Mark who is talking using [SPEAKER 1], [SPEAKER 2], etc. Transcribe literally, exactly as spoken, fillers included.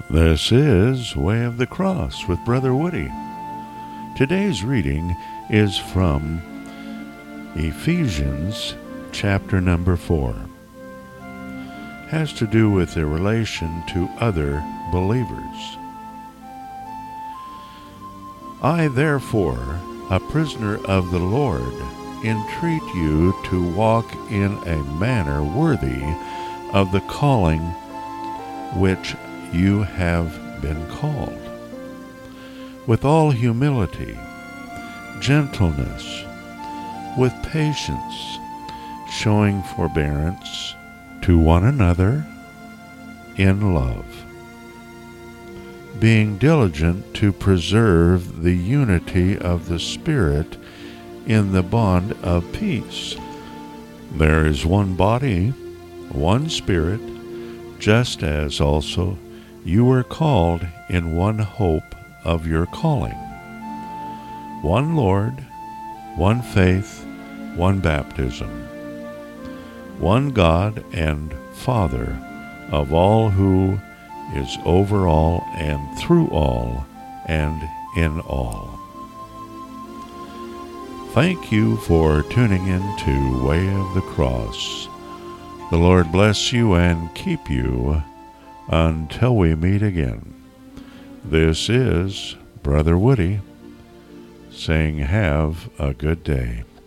[SPEAKER 1] This is Way of the Cross with Brother Woody. Today's reading is from Ephesians chapter number four. Has to do with the relation to other believers. I, therefore, a prisoner of the Lord, entreat you to walk in a manner worthy of the calling which you have been called, with all humility, gentleness, with patience, showing forbearance to one another in love, being diligent to preserve the unity of the Spirit in the bond of peace. There is one body, one Spirit, just as also you were called in one hope of your calling. One Lord, one faith, one baptism, one God and Father of all, who is over all and through all and in all. Thank you for tuning in to Way of the Cross. The Lord bless you and keep you until we meet again. This is Brother Woody saying have a good day.